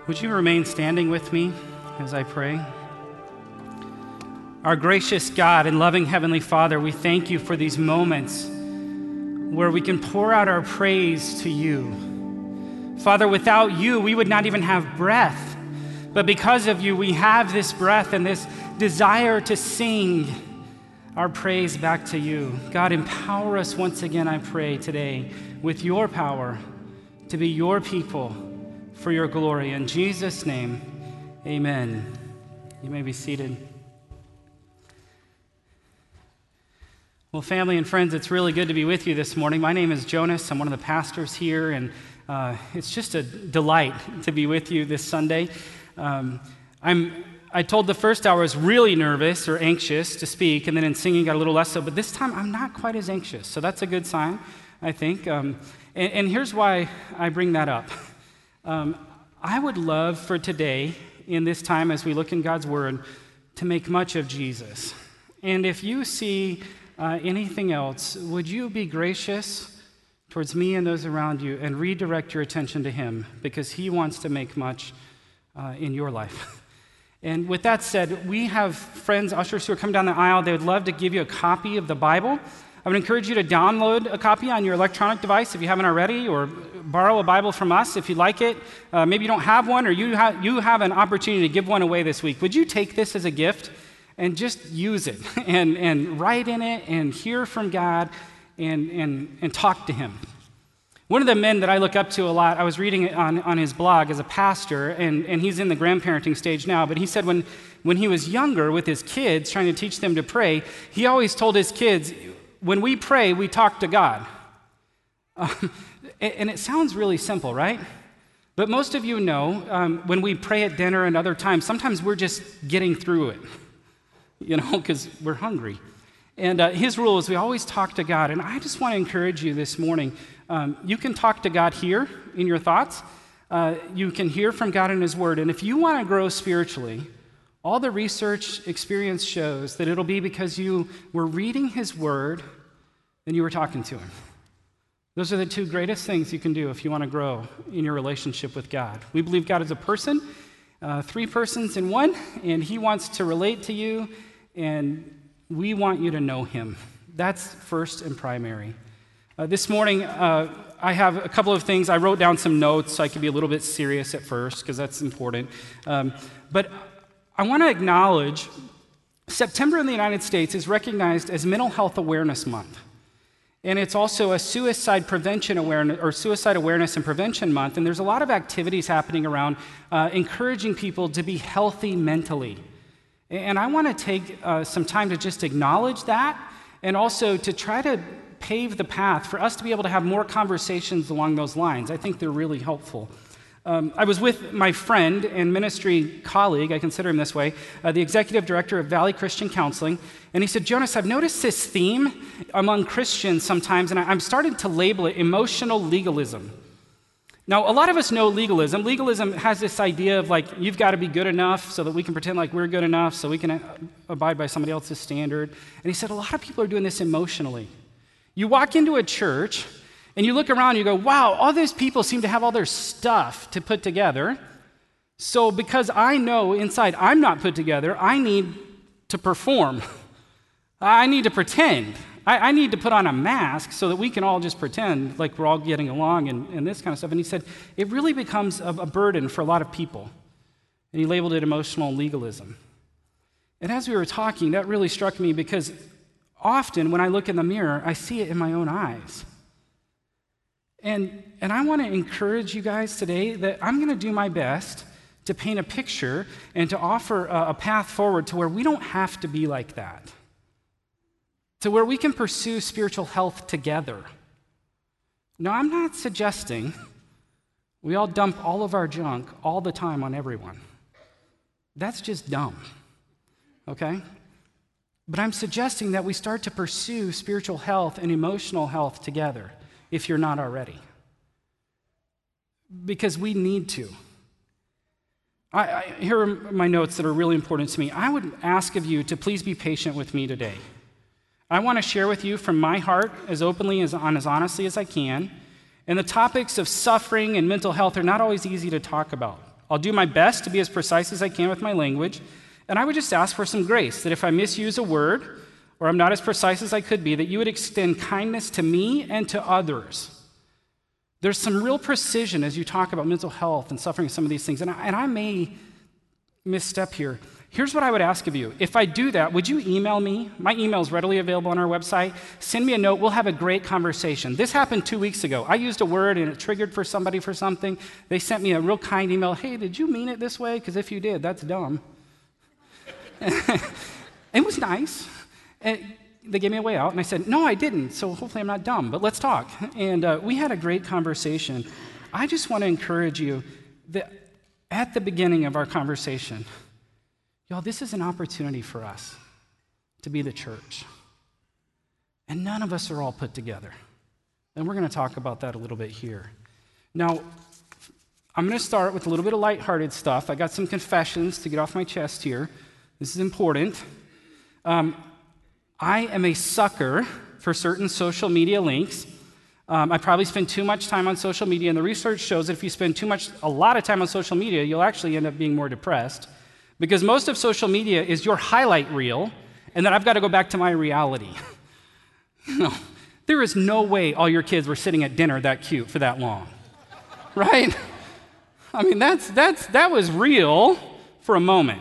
Would you remain standing with me as I pray? Our gracious God and loving Heavenly Father, we thank you for these moments where we can pour out our praise to you. Father, without you, we would not even have breath. But because of you, we have this breath and this desire to sing our praise back to you. God, empower us once again, I pray, today with your power to be your people for your glory. In Jesus' name, amen. You may be seated. Well, family and friends, it's really good to be with you this morning. My name is Jonas. I'm one of the pastors here, and it's just a delight to be with you this Sunday. I told the first hour I was really nervous or anxious to speak, and then in singing got a little less so, but this time I'm not quite as anxious, so that's a good sign, I think. And here's why I bring that up. I would love for today, in this time as we look in God's Word, to make much of Jesus. And if you see anything else, would you be gracious towards me and those around you and redirect your attention to Him, because He wants to make much in your life. And with that said, we have friends, ushers who are coming down the aisle. They would love to give you a copy of the Bible. I would encourage you to download a copy on your electronic device if you haven't already, or borrow a Bible from us if you like it. Maybe you don't have one, or you have an opportunity to give one away this week. Would you take this as a gift and just use it and write in it and hear from God and talk to Him? One of the men that I look up to a lot, I was reading it on his blog as a pastor, and he's in the grandparenting stage now, but he said when he was younger with his kids, trying to teach them to pray, he always told his kids, when we pray, we talk to God. And it sounds really simple, right? But most of you know, when we pray at dinner and other times, sometimes we're just getting through it, because we're hungry. And his rule is we always talk to God. And I just want to encourage you this morning. You can talk to God here in your thoughts. You can hear from God in His Word. And if you want to grow spiritually, all the research experience shows that it'll be because you were reading His Word and you were talking to Him. Those are the two greatest things you can do if you want to grow in your relationship with God. We believe God is a person, 3 persons in one, and He wants to relate to you, and we want you to know Him. That's first and primary. This morning, I have a couple of things. I wrote down some notes so I could be a little bit serious at first, because that's important. But I want to acknowledge September in the United States is recognized as Mental Health Awareness Month. And it's also a suicide prevention awareness, or suicide awareness and prevention month. And there's a lot of activities happening around encouraging people to be healthy mentally. And I want to take some time to just acknowledge that, and also to try to pave the path for us to be able to have more conversations along those lines. I think they're really helpful. I was with my friend and ministry colleague, I consider him this way, the executive director of Valley Christian Counseling, and he said, Jonas, I've noticed this theme among Christians sometimes, and I'm starting to label it emotional legalism. Now, a lot of us know legalism. Legalism has this idea of like, you've got to be good enough so that we can pretend like we're good enough so we can abide by somebody else's standard. And he said, a lot of people are doing this emotionally. You walk into a church, and you look around and you go, wow, all those people seem to have all their stuff to put together. So because I know inside I'm not put together, I need to perform. I need to pretend. I need to put on a mask so that we can all just pretend like we're all getting along and this kind of stuff. And he said, it really becomes a burden for a lot of people. And he labeled it emotional legalism. And as we were talking, that really struck me, because often when I look in the mirror, I see it in my own eyes. And I want to encourage you guys today that I'm going to do my best to paint a picture and to offer a path forward to where we don't have to be like that, to where we can pursue spiritual health together. Now, I'm not suggesting we all dump all of our junk all the time on everyone. That's just dumb, okay? But I'm suggesting that we start to pursue spiritual health and emotional health together, if you're not already. Because we need to. Here are my notes that are really important to me. I would ask of you to please be patient with me today. I want to share with you from my heart as openly as honestly as I can. And the topics of suffering and mental health are not always easy to talk about. I'll do my best to be as precise as I can with my language, and I would just ask for some grace that if I misuse a word or I'm not as precise as I could be, that you would extend kindness to me and to others. There's some real precision as you talk about mental health and suffering, some of these things, and I may misstep here. Here's what I would ask of you. If I do that, would you email me? My email is readily available on our website. Send me a note. We'll have a great conversation. This happened 2 weeks ago. I used a word and it triggered for somebody for something. They sent me a real kind email. Hey, did you mean it this way? Because if you did, that's dumb. It was nice. And they gave me a way out, and I said, no, I didn't, so hopefully I'm not dumb, but let's talk. And we had a great conversation. I just want to encourage you that at the beginning of our conversation, y'all, this is an opportunity for us to be the church. And none of us are all put together. And we're going to talk about that a little bit here. Now, I'm going to start with a little bit of lighthearted stuff. I got some confessions to get off my chest here. This is important. I am a sucker for certain social media links. I probably spend too much time on social media, and the research shows that if you spend a lot of time on social media, you'll actually end up being more depressed. Because most of social media is your highlight reel, and then I've got to go back to my reality. There is no way all your kids were sitting at dinner that cute for that long, right? I mean, that was real for a moment.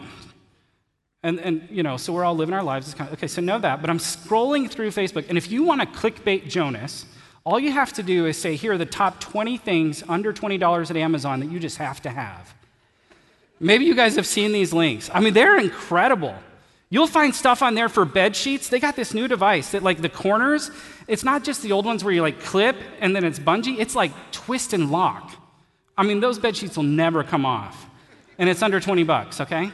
And so we're all living our lives. It's kind of, okay, so know that. But I'm scrolling through Facebook, and if you want to clickbait Jonas, all you have to do is say, here are the top 20 things under $20 at Amazon that you just have to have. Maybe you guys have seen these links. I mean, they're incredible. You'll find stuff on there for bed sheets. They got this new device that, like, the corners, it's not just the old ones where you, like, clip and then it's bungee. It's like twist and lock. I mean, those bed sheets will never come off. And it's under $20, okay?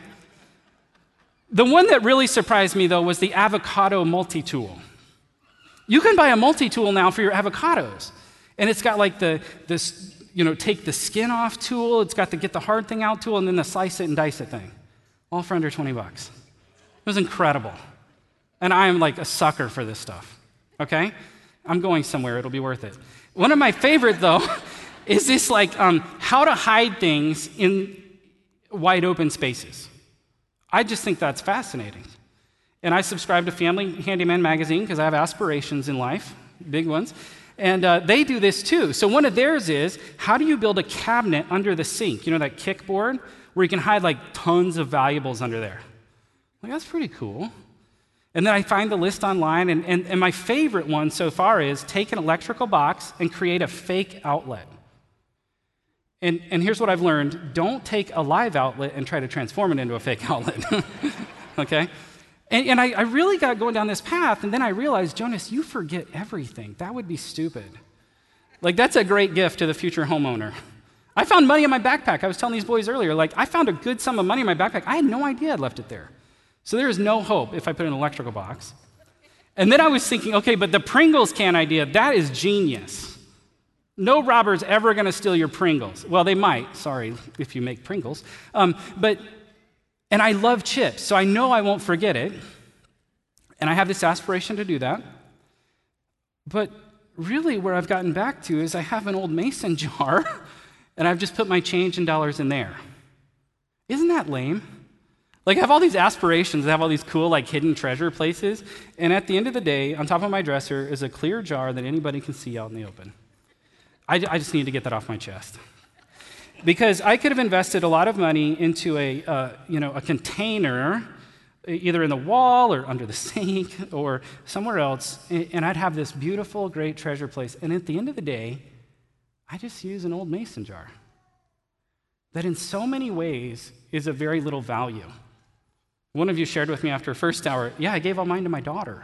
The one that really surprised me, though, was the avocado multi-tool. You can buy a multi-tool now for your avocados. And it's got, like, this take the skin off tool. It's got the get the hard thing out tool, and then the slice it and dice it thing. All for under $20. It was incredible. And I am like a sucker for this stuff, okay? I'm going somewhere. It'll be worth it. One of my favorite, though, is this, like, how to hide things in wide open spaces. I just think that's fascinating. And I subscribe to Family Handyman magazine because I have aspirations in life, big ones. And they do this too. So one of theirs is, how do you build a cabinet under the sink? You know, that kickboard where you can hide like tons of valuables under there. Like, that's pretty cool. And then I find the list online, and my favorite one so far is take an electrical box and create a fake outlet. And here's what I've learned. Don't take a live outlet and try to transform it into a fake outlet, okay? And I really got going down this path, and then I realized, Jonas, you forget everything. That would be stupid. Like, that's a great gift to the future homeowner. I found money in my backpack. I was telling these boys earlier, like, I found a good sum of money in my backpack. I had no idea I'd left it there. So there is no hope if I put it in an electrical box. And then I was thinking, okay, but the Pringles can idea, that is genius. No robber's ever going to steal your Pringles. Well, they might, sorry, if you make Pringles. And I love chips, so I know I won't forget it. And I have this aspiration to do that. But really where I've gotten back to is I have an old mason jar, and I've just put my change and dollars in there. Isn't that lame? Like, I have all these aspirations, I have all these cool, like, hidden treasure places, and at the end of the day, on top of my dresser is a clear jar that anybody can see out in the open. I just need to get that off my chest. Because I could have invested a lot of money into a container, either in the wall or under the sink or somewhere else, and I'd have this beautiful, great treasure place. And at the end of the day, I just use an old mason jar that in so many ways is of very little value. One of you shared with me after first hour, yeah, I gave all mine to my daughter.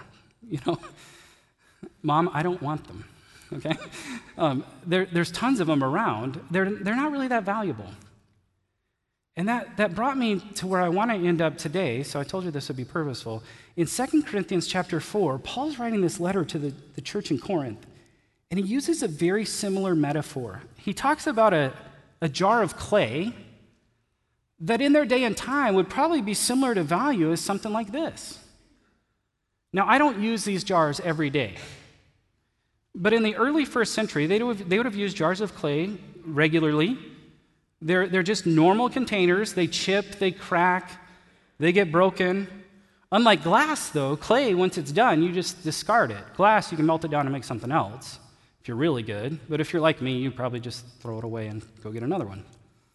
Mom, I don't want them. Okay? There's tons of them around. They're not really that valuable. And that brought me to where I want to end up today, so I told you this would be purposeful. In 2 Corinthians chapter 4, Paul's writing this letter to the church in Corinth, and he uses a very similar metaphor. He talks about a jar of clay that in their day and time would probably be similar to value as something like this. Now, I don't use these jars every day. But in the early first century, they would have used jars of clay regularly They're just normal containers. They chip, they crack, they get broken. Unlike glass, though, clay, once it's done, you just discard it. Glass, you can melt it down and make something else if you're really good. But if you're like me, you probably just throw it away and go get another one.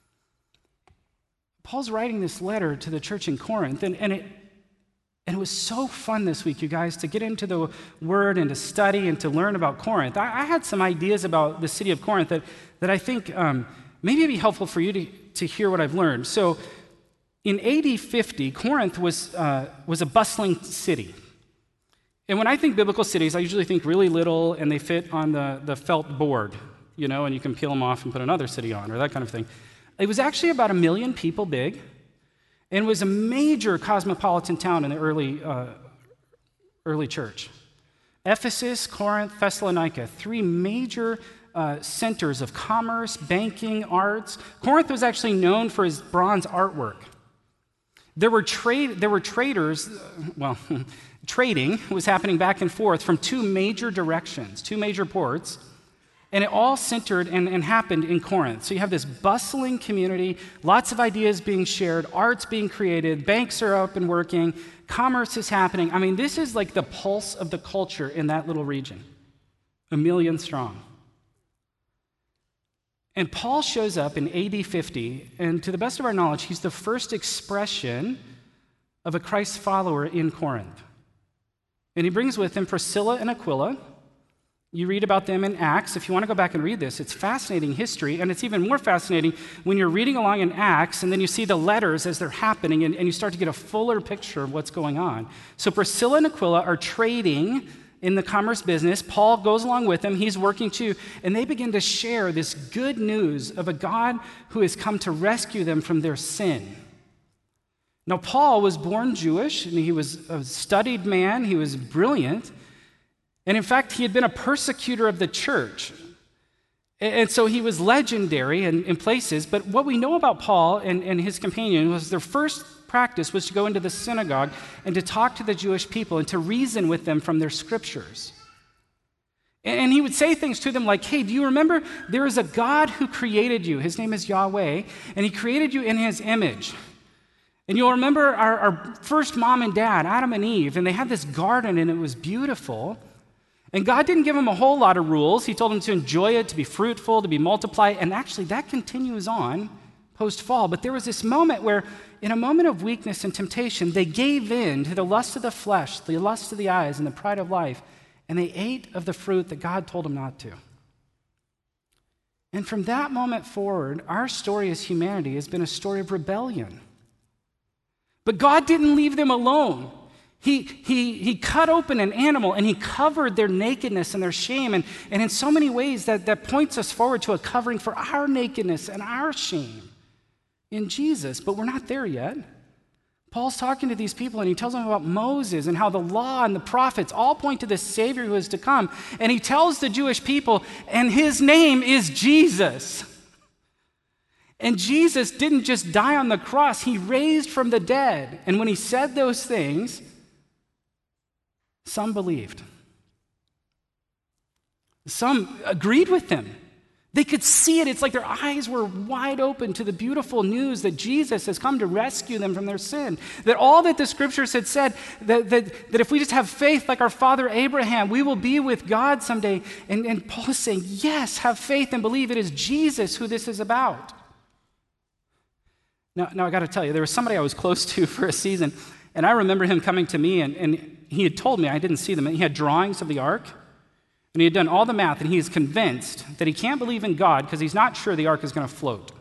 Paul's writing this letter to the church in Corinth, and it was so fun this week, you guys, to get into the Word and to study and to learn about Corinth. I had some ideas about the city of Corinth that I think maybe it'd be helpful for you to hear what I've learned. So in AD 50, Corinth was a bustling city. And when I think biblical cities, I usually think really little and they fit on the felt board, and you can peel them off and put another city on or that kind of thing. It was actually about 1 million people big, and was a major cosmopolitan town in the early church. Ephesus, Corinth, Thessalonica, 3 major centers of commerce, banking, arts. Corinth was actually known for his bronze artwork. There were traders, trading was happening back and forth from 2 major directions, 2 major ports, and it all centered and happened in Corinth. So you have this bustling community, lots of ideas being shared, arts being created, banks are up and working, commerce is happening. I mean, this is like the pulse of the culture in that little region, 1 million strong. And Paul shows up in AD 50, and to the best of our knowledge, he's the first expression of a Christ follower in Corinth. And he brings with him Priscilla and Aquila. You read about them in Acts. If you want to go back and read this, it's fascinating history, and it's even more fascinating when you're reading along in Acts, and then you see the letters as they're happening, and you start to get a fuller picture of what's going on. So Priscilla and Aquila are trading in the commerce business. Paul goes along with them. He's working too, and they begin to share this good news of a God who has come to rescue them from their sin. Now, Paul was born Jewish, and he was a studied man. He was brilliant. And in fact, he had been a persecutor of the church. And so he was legendary in places. But what we know about Paul and his companion was their first practice was to go into the synagogue and to talk to the Jewish people and to reason with them from their scriptures. And he would say things to them like, hey, do you remember there is a God who created you? His name is Yahweh, and he created you in his image. And you'll remember our first mom and dad, Adam and Eve, and they had this garden, and it was beautiful. And God didn't give them a whole lot of rules. He told them to enjoy it, to be fruitful, to be multiplied. And actually, that continues on post-fall. But there was this moment where, in a moment of weakness and temptation, they gave in to the lust of the flesh, the lust of the eyes, and the pride of life. And they ate of the fruit that God told them not to. And from that moment forward, our story as humanity has been a story of rebellion. But God didn't leave them alone. He cut open an animal and he covered their nakedness and their shame. And in so many ways that points us forward to a covering for our nakedness and our shame in Jesus. But we're not there yet. Paul's talking to these people and he tells them about Moses and how the law and the prophets all point to the Savior who is to come. And he tells the Jewish people, and his name is Jesus. And Jesus didn't just die on the cross, he raised from the dead. And when he said those things, some believed. Some agreed with him. They could see it. It's like their eyes were wide open to the beautiful news that Jesus has come to rescue them from their sin. That all that the scriptures had said, that if we just have faith like our father Abraham, we will be with God someday. And Paul is saying, yes, have faith and believe it is Jesus who this is about. Now I got to tell you, there was somebody I was close to for a season, and I remember him coming to me, and he had told me, I didn't see them, he had drawings of the ark, and he had done all the math, and he is convinced that he can't believe in God because he's not sure the ark is going to float.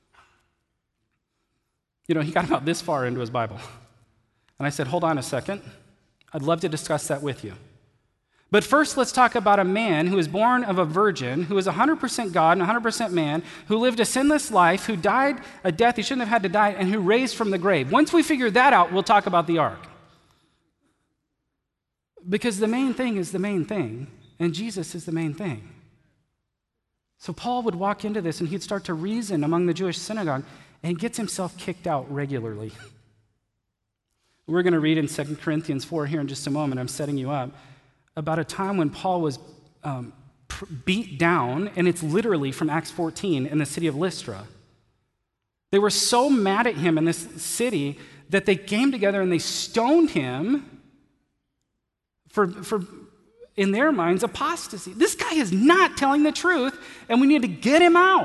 He got about this far into his Bible. And I said, hold on a second. I'd love to discuss that with you. But first, let's talk about a man who was born of a virgin, who was 100% God and 100% man, who lived a sinless life, who died a death he shouldn't have had to die, and who raised from the grave. Once we figure that out, we'll talk about the ark. Because the main thing is the main thing, and Jesus is the main thing. So Paul would walk into this, and he'd start to reason among the Jewish synagogue, and he gets himself kicked out regularly. We're going to read in 2 Corinthians 4 here in just a moment. I'm setting you up. About a time when Paul was beat down, and it's literally from Acts 14 in the city of Lystra. They were so mad at him in this city that they came together and they stoned him for in their minds, apostasy. This guy is not telling the truth, and we need to get him out.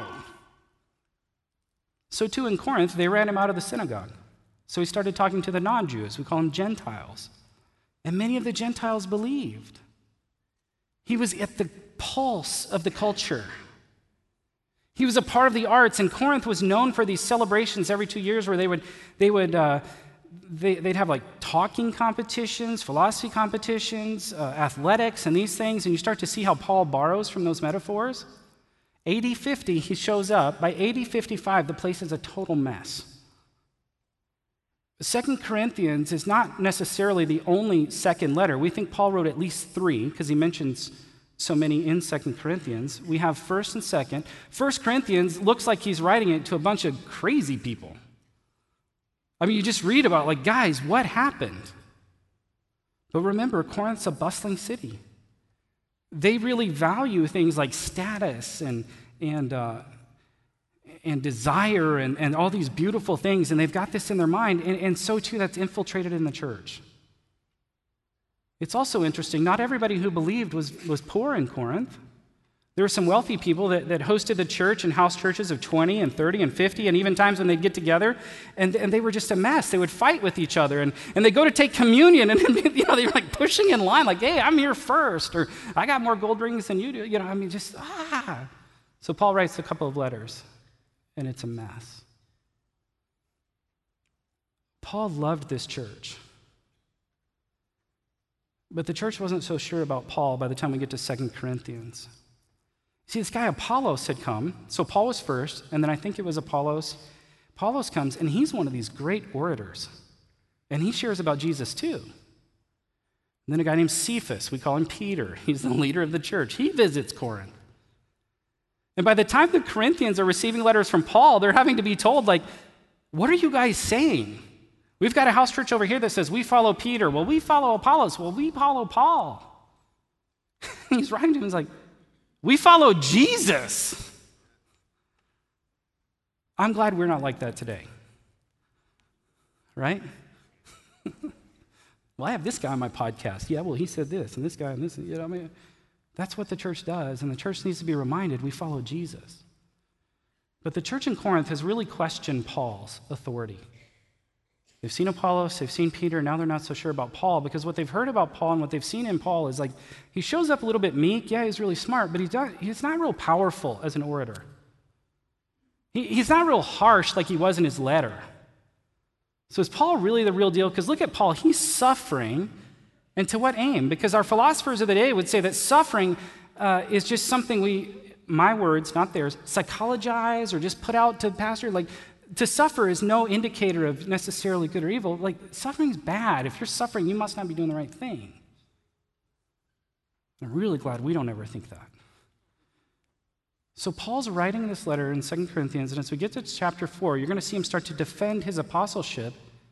So too in Corinth, they ran him out of the synagogue. So he started talking to the non-Jews. We call them Gentiles. And many of the Gentiles believed. He was at the pulse of the culture. He was a part of the arts, and Corinth was known for these celebrations every 2 years where they'd have like talking competitions, philosophy competitions, athletics, and these things, and you start to see how Paul borrows from those metaphors. AD 50, he shows up. By AD 55, the place is a total mess. 2 Corinthians is not necessarily the only second letter. We think Paul wrote at least 3 because he mentions so many in 2 Corinthians. We have 1st and 2nd. 1 Corinthians looks like he's writing it to a bunch of crazy people. I mean, you just read about, like, guys, what happened? But remember, Corinth's a bustling city. They really value things like status and desire and all these beautiful things, and they've got this in their mind, and so too that's infiltrated in the church. It's also interesting, not everybody who believed was poor in Corinth. There were some wealthy people that hosted the church in house churches of 20 and 30 and 50, and even times when they'd get together, and they were just a mess. They would fight with each other, and they'd go to take communion, and they were like pushing in line, like, hey, I'm here first, or I got more gold rings than you do. So Paul writes a couple of letters, and it's a mess. Paul loved this church. But the church wasn't so sure about Paul by the time we get to 2 Corinthians. See, this guy Apollos had come. So Paul was first, and then I think it was Apollos. Apollos comes, and he's one of these great orators. And he shares about Jesus too. And then a guy named Cephas, we call him Peter. He's the leader of the church. He visits Corinth. And by the time the Corinthians are receiving letters from Paul, they're having to be told, like, what are you guys saying? We've got a house church over here that says we follow Peter. Well, we follow Apollos. Well, we follow Paul. He's writing to him, he's like, we follow Jesus. I'm glad we're not like that today. Right? Well, I have this guy on my podcast. Yeah, well, he said this, and this guy, and this. That's what the church does, and the church needs to be reminded we follow Jesus. But the church in Corinth has really questioned Paul's authority. They've seen Apollos, they've seen Peter, now they're not so sure about Paul, because what they've heard about Paul and what they've seen in Paul is like, he shows up a little bit meek. Yeah, he's really smart, but he's not real powerful as an orator. He's not real harsh like he was in his letter. So is Paul really the real deal? Because look at Paul, he's suffering, and to what aim? Because our philosophers of the day would say that suffering is just something we, my words, not theirs, psychologize or just put out to pastor. Like, to suffer is no indicator of necessarily good or evil. Like, suffering's bad. If you're suffering, you must not be doing the right thing. I'm really glad we don't ever think that. So Paul's writing this letter in 2 Corinthians, and as we get to chapter 4, you're going to see him start to defend his apostleship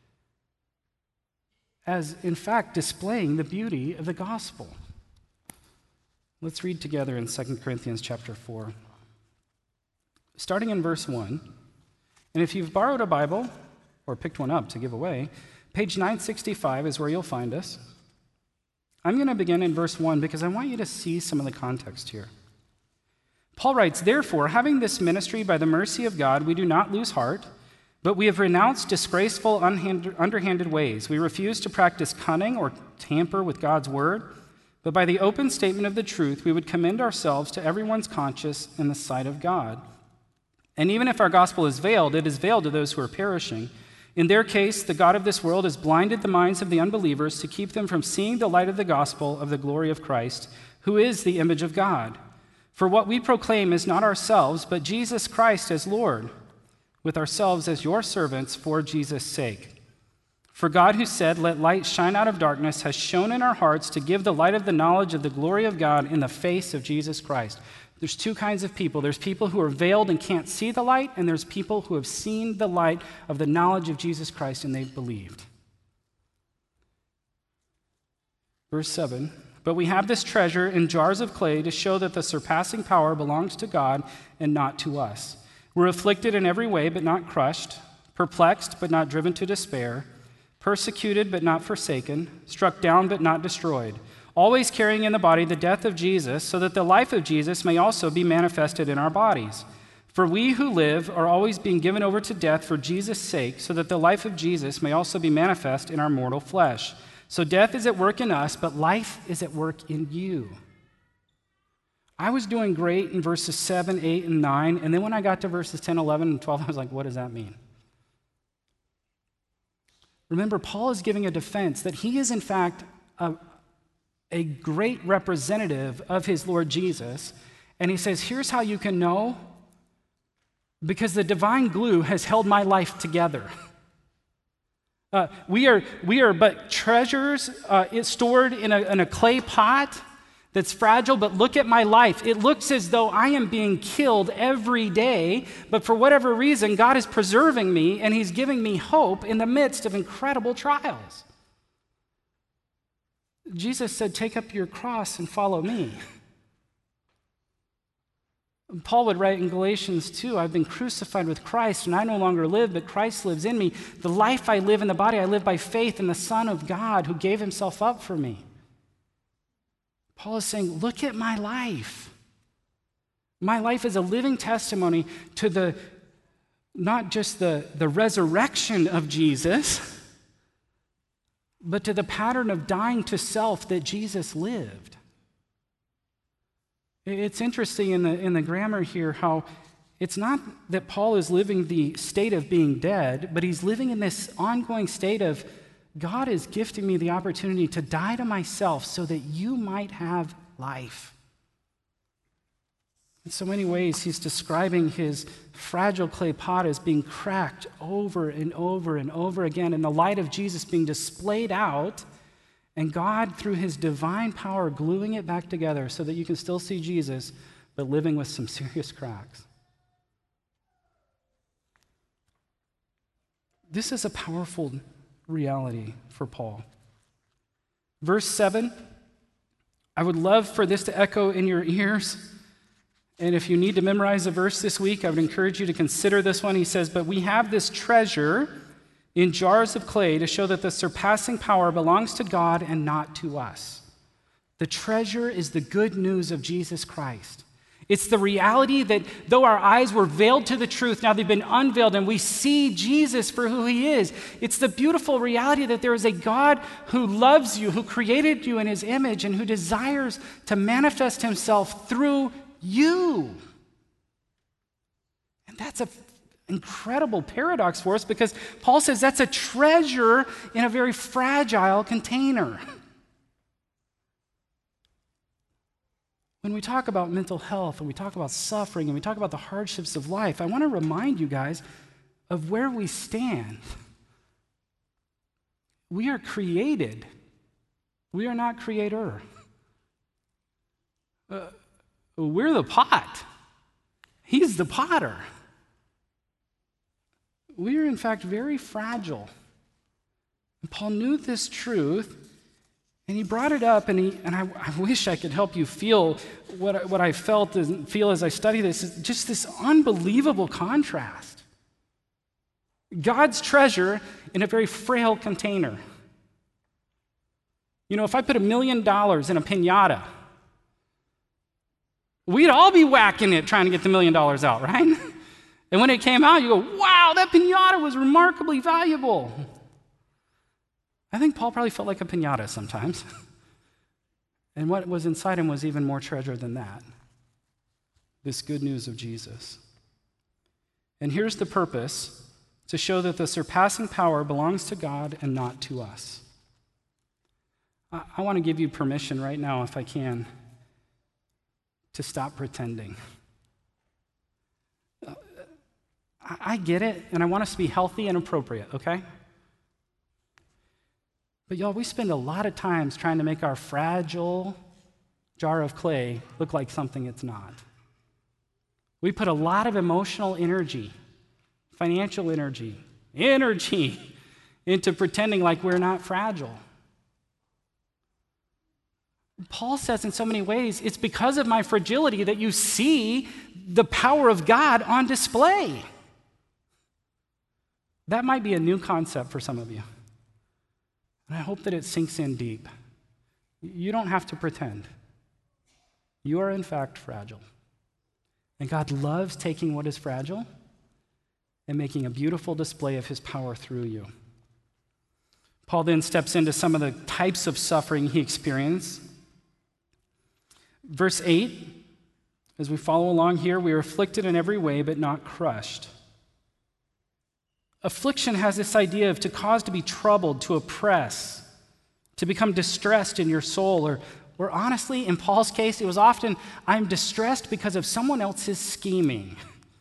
as, in fact, displaying the beauty of the gospel. Let's read together in 2 Corinthians chapter 4. Starting in verse 1. And if you've borrowed a Bible or picked one up to give away, page 965 is where you'll find us. I'm going to begin in verse 1 because I want you to see some of the context here. Paul writes, therefore, having this ministry by the mercy of God, we do not lose heart, but we have renounced disgraceful, underhanded ways. We refuse to practice cunning or tamper with God's word, but by the open statement of the truth, we would commend ourselves to everyone's conscience in the sight of God. And even if our gospel is veiled, it is veiled to those who are perishing. In their case, the God of this world has blinded the minds of the unbelievers to keep them from seeing the light of the gospel of the glory of Christ, who is the image of God. For what we proclaim is not ourselves, but Jesus Christ as Lord, with ourselves as your servants for Jesus' sake. For God, who said, let light shine out of darkness, has shone in our hearts to give the light of the knowledge of the glory of God in the face of Jesus Christ. There's two kinds of people. There's people who are veiled and can't see the light, and there's people who have seen the light of the knowledge of Jesus Christ and they've believed. Verse 7, but we have this treasure in jars of clay to show that the surpassing power belongs to God and not to us. We're afflicted in every way, but not crushed, perplexed, but not driven to despair, persecuted, but not forsaken, struck down, but not destroyed, always carrying in the body the death of Jesus, so that the life of Jesus may also be manifested in our bodies. For we who live are always being given over to death for Jesus' sake, so that the life of Jesus may also be manifest in our mortal flesh. So death is at work in us, but life is at work in you. I was doing great in verses 7, 8, and 9, and then when I got to verses 10, 11, and 12, I was like, what does that mean? Remember, Paul is giving a defense that he is, in fact, a great representative of his Lord Jesus, and he says, here's how you can know, because the divine glue has held my life together. We are but treasures stored in a clay pot that's fragile, but look at my life. It looks as though I am being killed every day, but for whatever reason, God is preserving me, and he's giving me hope in the midst of incredible trials. Jesus said, take up your cross and follow me. Paul would write in Galatians 2, I've been crucified with Christ, and I no longer live, but Christ lives in me. The life I live in the body, I live by faith in the Son of God who gave himself up for me. Paul is saying, look at my life. My life is a living testimony to not just the resurrection of Jesus, but to the pattern of dying to self that Jesus lived. It's interesting in the grammar here how it's not that Paul is living the state of being dead, but he's living in this ongoing state of God is gifting me the opportunity to die to myself so that you might have life. In so many ways, he's describing his fragile clay pot as being cracked over and over and over again, and the light of Jesus being displayed out, and God, through his divine power, gluing it back together so that you can still see Jesus, but living with some serious cracks. This is a powerful reality for Paul. Verse 7, I would love for this to echo in your ears. And if you need to memorize a verse this week, I would encourage you to consider this one. He says, but we have this treasure in jars of clay to show that the surpassing power belongs to God and not to us. The treasure is the good news of Jesus Christ. It's the reality that though our eyes were veiled to the truth, now they've been unveiled and we see Jesus for who he is. It's the beautiful reality that there is a God who loves you, who created you in his image, and who desires to manifest himself through you. And that's an incredible paradox for us, because Paul says that's a treasure in a very fragile container. When we talk about mental health, and we talk about suffering, and we talk about the hardships of life, I want to remind you guys of where we stand. We are created. We are not creator. We're the pot. He's the potter. We are, in fact, very fragile. And Paul knew this truth, and he brought it up, and I wish I could help you feel what I felt and feel as I study this, is just this unbelievable contrast. God's treasure in a very frail container. You know, if I put $1 million in a piñata, we'd all be whacking it trying to get the $1 million out, right? And when it came out, you go, wow, that piñata was remarkably valuable. I think Paul probably felt like a piñata sometimes. And what was inside him was even more treasure than that. This good news of Jesus. And here's the purpose: to show that the surpassing power belongs to God and not to us. I want to give you permission right now, if I can, to stop pretending. I get it, and I want us to be healthy and appropriate, okay? But y'all, we spend a lot of times trying to make our fragile jar of clay look like something it's not. We put a lot of emotional energy, financial energy into pretending like we're not fragile. Paul says in so many ways, it's because of my fragility that you see the power of God on display. That might be a new concept for some of you. And I hope that it sinks in deep. You don't have to pretend. You are, in fact, fragile. And God loves taking what is fragile and making a beautiful display of his power through you. Paul then steps into some of the types of suffering he experienced. Verse 8, as we follow along here, we are afflicted in every way, but not crushed. Affliction has this idea of to cause to be troubled, to oppress, to become distressed in your soul, or honestly, in Paul's case, it was often, I'm distressed because of someone else's scheming.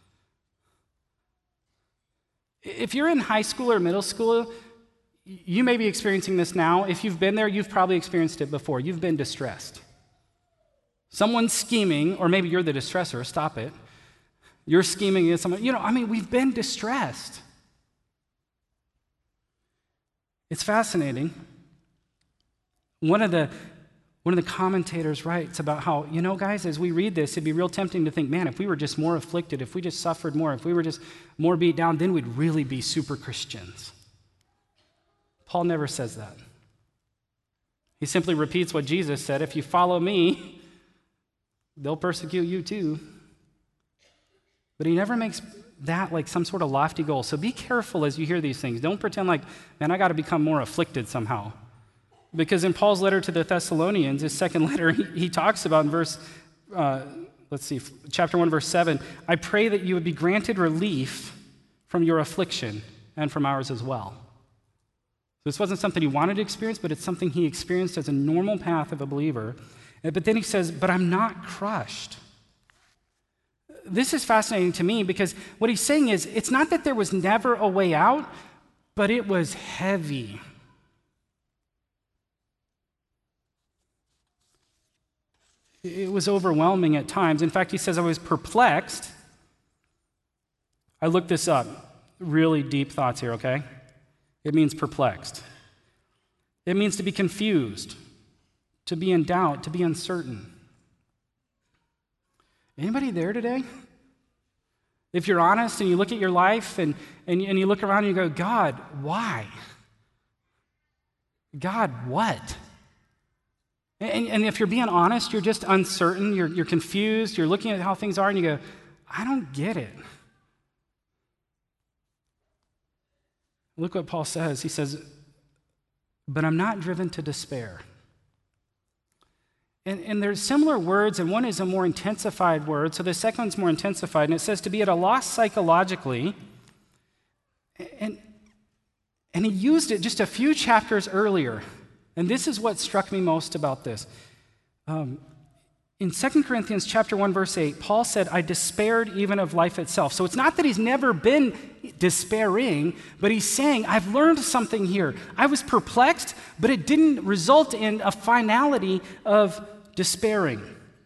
If you're in high school or middle school, you may be experiencing this now. If you've been there, you've probably experienced it before. You've been distressed. Someone's scheming, or maybe you're the distressor, stop it. You're scheming against someone. We've been distressed. It's fascinating. One of the commentators writes about how, guys, as we read this, it'd be real tempting to think, man, if we were just more afflicted, if we just suffered more, if we were just more beat down, then we'd really be super Christians. Paul never says that. He simply repeats what Jesus said, if you follow me, they'll persecute you too. But he never makes that like some sort of lofty goal. So be careful as you hear these things. Don't pretend like, man, I got to become more afflicted somehow. Because in Paul's letter to the Thessalonians, his second letter, he talks about in chapter 1, verse 7, I pray that you would be granted relief from your affliction and from ours as well. This wasn't something he wanted to experience, but it's something he experienced as a normal path of a believer. But then he says, but I'm not crushed. This is fascinating to me because what he's saying is, it's not that there was never a way out, but it was heavy. It was overwhelming at times. In fact, he says, I was perplexed. I looked this up. Really deep thoughts here, okay? It means perplexed. It means to be confused, to be in doubt, to be uncertain. Anybody there today? If you're honest and you look at your life and you look around and you go, God, why? God, what? And if you're being honest, you're just uncertain, you're confused, you're looking at how things are and you go, I don't get it. Look what Paul says. He says, but I'm not driven to despair. And there's similar words, and one is a more intensified word, so the second one's more intensified, and it says to be at a loss psychologically. And he used it just a few chapters earlier. And this is what struck me most about this. In 2 Corinthians chapter 1, verse 8, Paul said, I despaired even of life itself. So it's not that he's never been despairing, but he's saying, I've learned something here. I was perplexed, but it didn't result in a finality of despairing.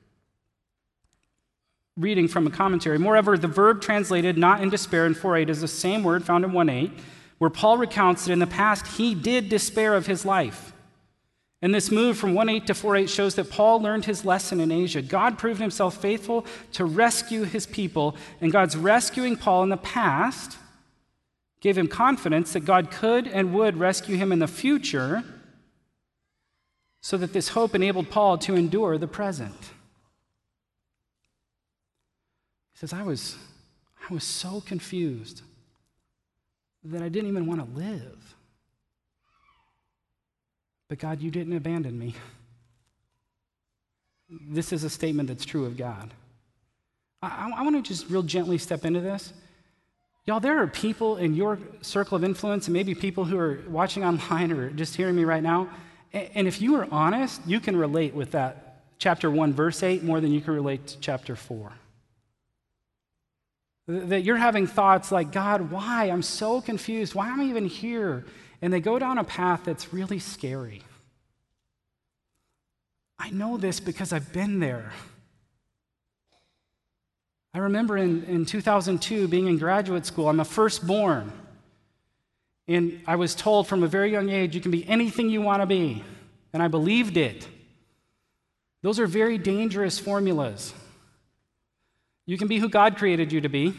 Reading from a commentary, moreover, the verb translated not in despair in 4:8 is the same word found in 1:8, where Paul recounts that in the past he did despair of his life. And this move from 1:8 to 4:8 shows that Paul learned his lesson in Asia. God proved himself faithful to rescue his people, and God's rescuing Paul in the past gave him confidence that God could and would rescue him in the future, so that this hope enabled Paul to endure the present. He says, I was so confused that I didn't even want to live. But God, you didn't abandon me. This is a statement that's true of God. I want to just real gently step into this. Y'all, there are people in your circle of influence, and maybe people who are watching online or just hearing me right now, and if you are honest, you can relate with that chapter 1, verse 8 more than you can relate to chapter 4. That you're having thoughts like, God, why? I'm so confused. Why am I even here? And they go down a path that's really scary. I know this because I've been there. I remember in 2002 being in graduate school. I'm a firstborn. And I was told from a very young age, you can be anything you want to be. And I believed it. Those are very dangerous formulas. You can be who God created you to be,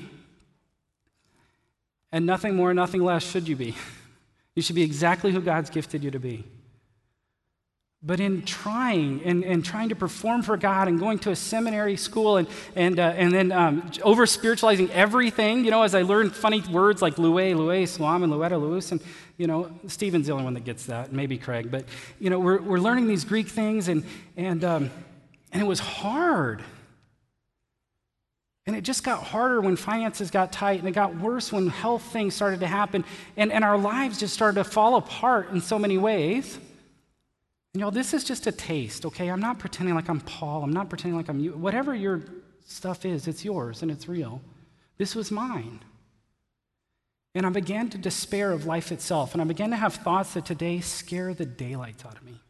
and nothing more, nothing less should you be. You should be exactly who God's gifted you to be. But in trying to perform for God and going to a seminary school and then over-spiritualizing everything, as I learned funny words like loué, swam, and luetta, luus, and, Stephen's the only one that gets that, maybe Craig, but, we're learning these Greek things, and it was hard. And it just got harder when finances got tight, and it got worse when health things started to happen, and our lives just started to fall apart in so many ways. And this is just a taste, okay? I'm not pretending like I'm Paul. I'm not pretending like I'm you. Whatever your stuff is, it's yours and it's real. This was mine. And I began to despair of life itself, and I began to have thoughts that today scare the daylights out of me.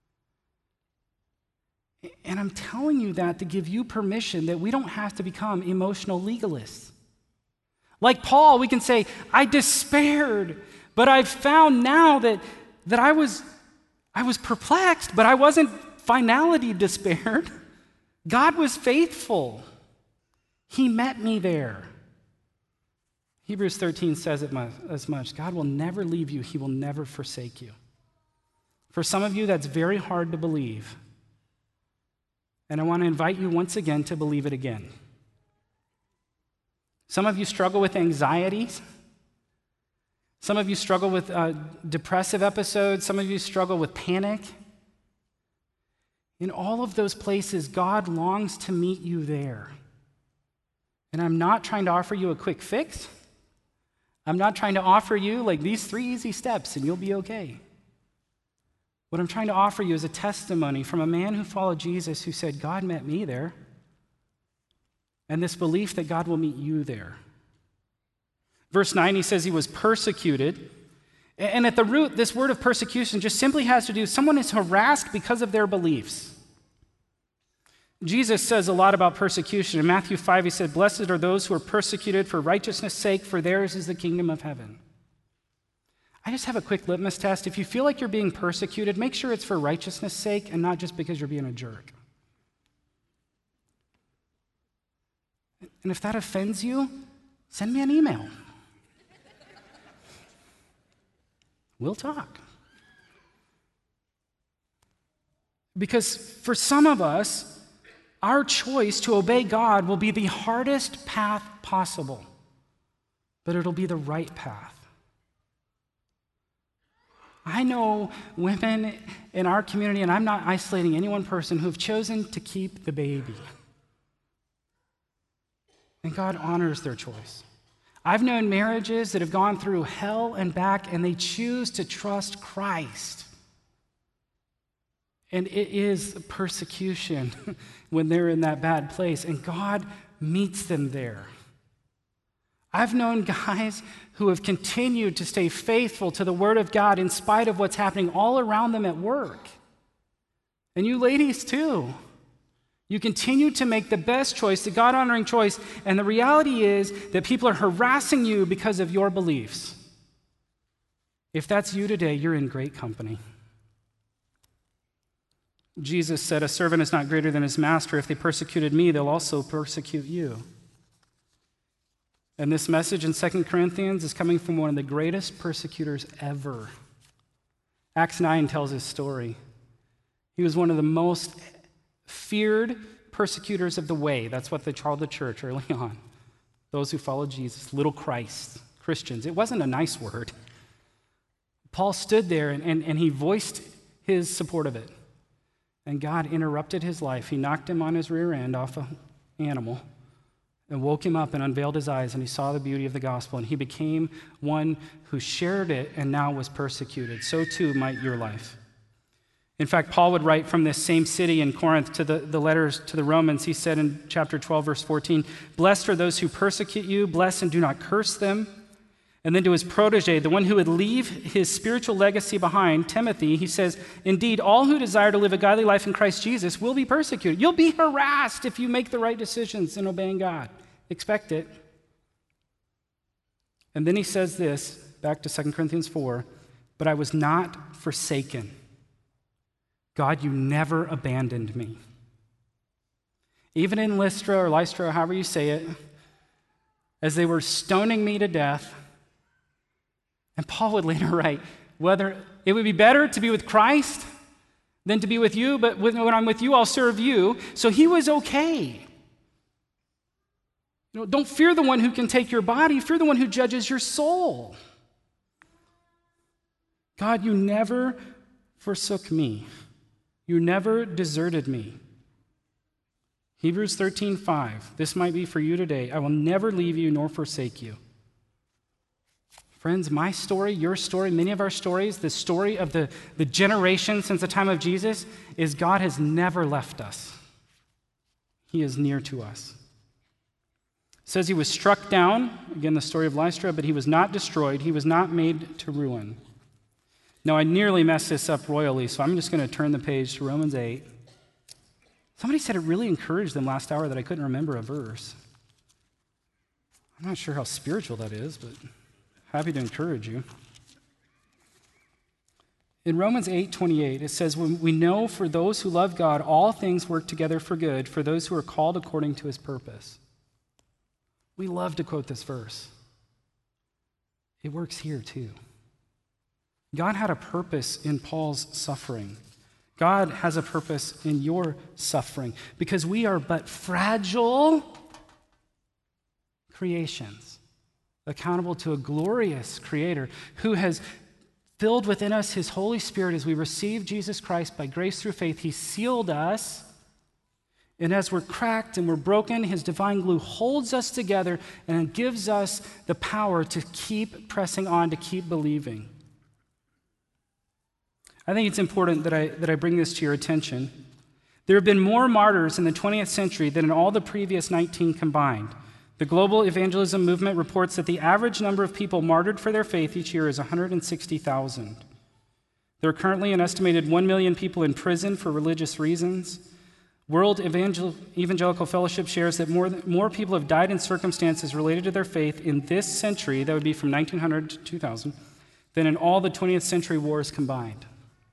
And I'm telling you that to give you permission that we don't have to become emotional legalists. Like Paul, we can say, I despaired, but I've found now that I was perplexed, but I wasn't finality despaired. God was faithful. He met me there. Hebrews 13 says it as much. God will never leave you. He will never forsake you. For some of you, that's very hard to believe. And I want to invite you once again to believe it again. Some of you struggle with anxieties. Some of you struggle with depressive episodes. Some of you struggle with panic. In all of those places, God longs to meet you there. And I'm not trying to offer you a quick fix. I'm not trying to offer you like these 3 easy steps and you'll be okay. What I'm trying to offer you is a testimony from a man who followed Jesus who said, God met me there. And this belief that God will meet you there. Verse 9, he says he was persecuted. And at the root, this word of persecution just simply has to do with someone is harassed because of their beliefs. Jesus says a lot about persecution. In Matthew 5, he said, blessed are those who are persecuted for righteousness' sake, for theirs is the kingdom of heaven. I just have a quick litmus test. If you feel like you're being persecuted, make sure it's for righteousness' sake and not just because you're being a jerk. And if that offends you, send me an email. We'll talk. Because for some of us, our choice to obey God will be the hardest path possible, but it'll be the right path. I know women in our community, and I'm not isolating any one person, who have chosen to keep the baby. And God honors their choice. I've known marriages that have gone through hell and back, and they choose to trust Christ. And it is persecution when they're in that bad place, and God meets them there. I've known guys who have continued to stay faithful to the Word of God in spite of what's happening all around them at work. And you ladies too. You continue to make the best choice, the God-honoring choice, and the reality is that people are harassing you because of your beliefs. If that's you today, you're in great company. Jesus said, a servant is not greater than his master. If they persecuted me, they'll also persecute you. And this message in 2 Corinthians is coming from one of the greatest persecutors ever. Acts 9 tells his story. He was one of the most feared persecutors of the way. That's what they called the church early on. Those who followed Jesus, little Christ, Christians. It wasn't a nice word. Paul stood there and he voiced his support of it. And God interrupted his life. He knocked him on his rear end off an animal and woke him up and unveiled his eyes, and he saw the beauty of the gospel, and he became one who shared it and now was persecuted. So too might your life. In fact, Paul would write from this same city in Corinth to the letters to the Romans. He said in chapter 12, verse 14, blessed are those who persecute you, bless and do not curse them. And then to his protege, the one who would leave his spiritual legacy behind, Timothy, he says, indeed, all who desire to live a godly life in Christ Jesus will be persecuted. You'll be harassed if you make the right decisions in obeying God. Expect it. And then he says this, back to 2 Corinthians 4, but I was not forsaken. God, you never abandoned me. even in Lystra, however you say it, as they were stoning me to death. And Paul would later write, whether it would be better to be with Christ than to be with you, but when I'm with you, I'll serve you. So he was okay. Don't fear the one who can take your body, fear the one who judges your soul. God, you never forsook me. You never deserted me. Hebrews 13:5. This might be for you today. I will never leave you nor forsake you. Friends, my story, your story, many of our stories, the story of the generation since the time of Jesus is God has never left us. He is near to us. It says he was struck down, again the story of Lystra, but he was not destroyed. He was not made to ruin. Now, I nearly messed this up royally, so I'm just going to turn the page to Romans 8. Somebody said it really encouraged them last hour that I couldn't remember a verse. I'm not sure how spiritual that is, but happy to encourage you. In Romans 8:28, it says, "When we know for those who love God, all things work together for good, for those who are called according to his purpose." We love to quote this verse. It works here too. God had a purpose in Paul's suffering. God has a purpose in your suffering because we are but fragile creations, accountable to a glorious Creator who has filled within us his Holy Spirit as we receive Jesus Christ by grace through faith. He sealed us, and as we're cracked and we're broken, his divine glue holds us together and gives us the power to keep pressing on, to keep believing. I think it's important that I bring this to your attention. There have been more martyrs in the 20th century than in all the previous 19 combined. The global evangelism movement reports that the average number of people martyred for their faith each year is 160,000. There are currently an estimated 1 million people in prison for religious reasons. World Evangelical Fellowship shares that more people have died in circumstances related to their faith in this century, that would be from 1900 to 2000, than in all the 20th century wars combined.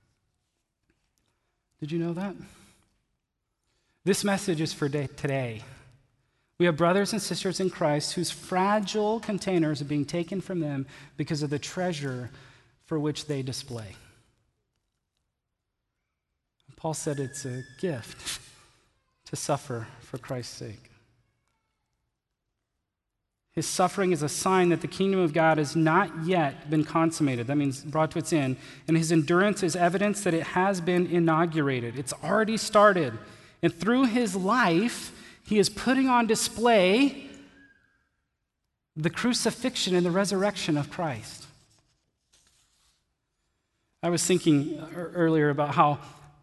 Did you know that? This message is for today. We have brothers and sisters in Christ whose fragile containers are being taken from them because of the treasure for which they display. Paul said it's a gift to suffer for Christ's sake. His suffering is a sign that the kingdom of God has not yet been consummated. That means brought to its end. And his endurance is evidence that it has been inaugurated. It's already started. And through his life, he is putting on display the crucifixion and the resurrection of Christ. I was thinking earlier about how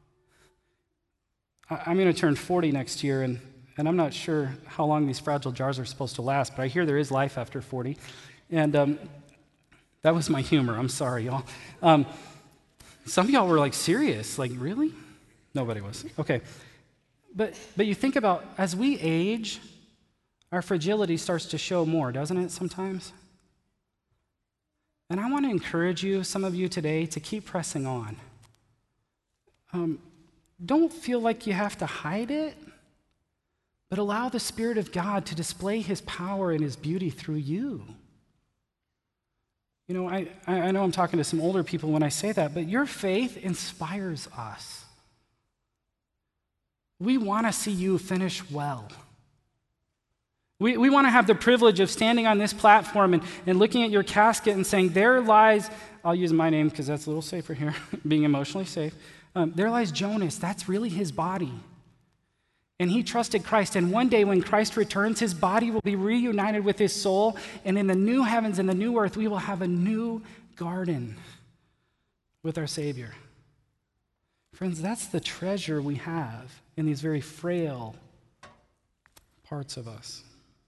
I'm going to turn 40 next year, and I'm not sure how long these fragile jars are supposed to last, but I hear there is life after 40. And that was my humor. I'm sorry, y'all. Some of y'all were like, serious? Like, really? Nobody was. Okay. But you think about, as we age, our fragility starts to show more, doesn't it, sometimes? And I want to encourage you, some of you today, to keep pressing on. Don't feel like you have to hide it, but allow the Spirit of God to display his power and his beauty through you. You know, I know I'm talking to some older people when I say that, but your faith inspires us. We want to see you finish well. We want to have the privilege of standing on this platform and looking at your casket and saying, there lies, I'll use my name because that's a little safer here, being emotionally safe. There lies Jonas. That's really his body. And he trusted Christ. And one day when Christ returns, his body will be reunited with his soul. And in the new heavens and the new earth, we will have a new garden with our Savior. Friends, that's the treasure we have in these very frail parts of us.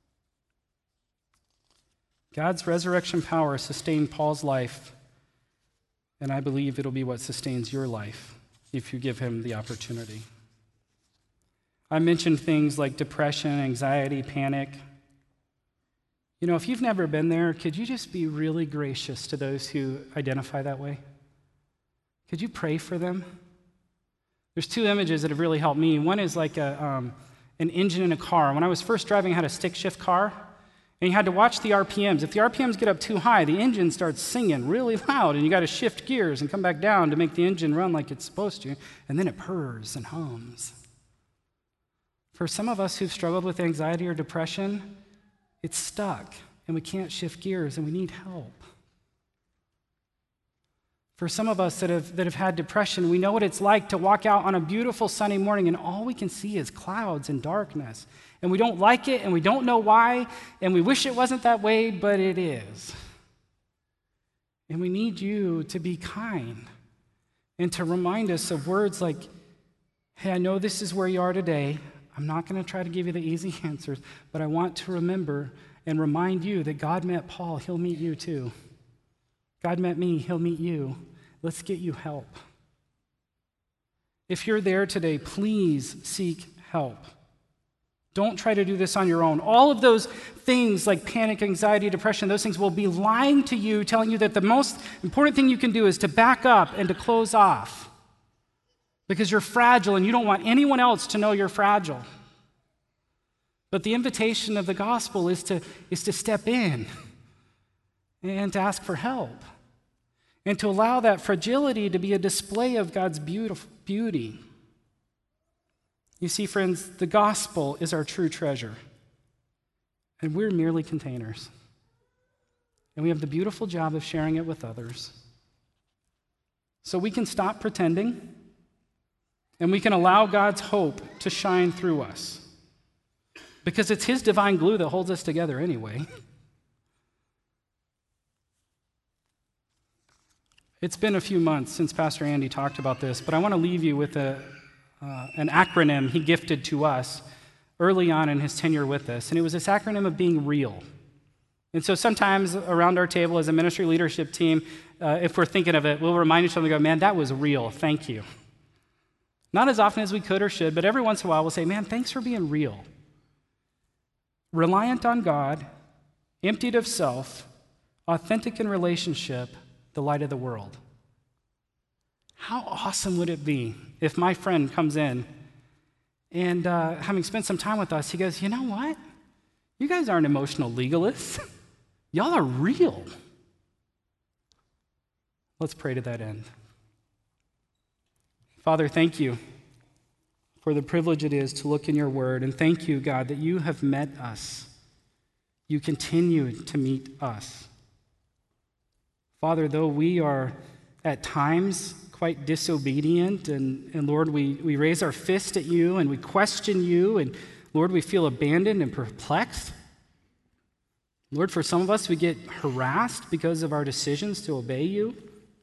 God's resurrection power sustained Paul's life, and I believe it'll be what sustains your life if you give him the opportunity. I mentioned things like depression, anxiety, panic. You know, if you've never been there, could you just be really gracious to those who identify that way? Could you pray for them? There's two images that have really helped me. One is like an an engine in a car. When I was first driving, I had a stick shift car, and you had to watch the RPMs. If the RPMs get up too high, the engine starts singing really loud, and you got to shift gears and come back down to make the engine run like it's supposed to, and then it purrs and hums. For some of us who've struggled with anxiety or depression, it's stuck, and we can't shift gears, and we need help. For some of us that have had depression, we know what it's like to walk out on a beautiful sunny morning and all we can see is clouds and darkness. And we don't like it and we don't know why, and we wish it wasn't that way, but it is. And we need you to be kind and to remind us of words like, hey, I know this is where you are today. I'm not going to try to give you the easy answers, but I want to remember and remind you that God met Paul, he'll meet you too. God met me, he'll meet you. Let's get you help. If you're there today, please seek help. Don't try to do this on your own. All of those things like panic, anxiety, depression, those things will be lying to you, telling you that the most important thing you can do is to back up and to close off because you're fragile and you don't want anyone else to know you're fragile. But the invitation of the gospel is to step in and to ask for help and to allow that fragility to be a display of God's beauty. You see, friends, the gospel is our true treasure, and we're merely containers. And we have the beautiful job of sharing it with others. So we can stop pretending, and we can allow God's hope to shine through us. Because it's his divine glue that holds us together anyway. It's been a few months since Pastor Andy talked about this, but I want to leave you with an acronym he gifted to us early on in his tenure with us, and it was this acronym of being real. And so sometimes around our table as a ministry leadership team, if we're thinking of it, we'll remind each other and go, man, that was real, thank you. Not as often as we could or should, but every once in a while we'll say, man, thanks for being real. Reliant on God, emptied of self, authentic in relationship, the light of the world. How awesome would it be if my friend comes in and having spent some time with us, he goes, you know what? You guys aren't emotional legalists. Y'all are real. Let's pray to that end. Father, thank you for the privilege it is to look in your word. And thank you, God, that you have met us. You continue to meet us. Father, though we are at times quite disobedient, and Lord, we raise our fist at you and we question you, and Lord, we feel abandoned and perplexed. Lord, for some of us, we get harassed because of our decisions to obey you.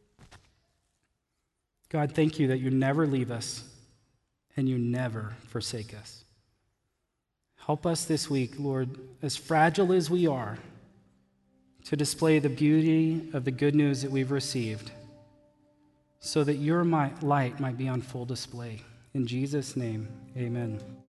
God, thank you that you never leave us and you never forsake us. Help us this week, Lord, as fragile as we are, to display the beauty of the good news that we've received so that your light might be on full display. In Jesus' name, amen.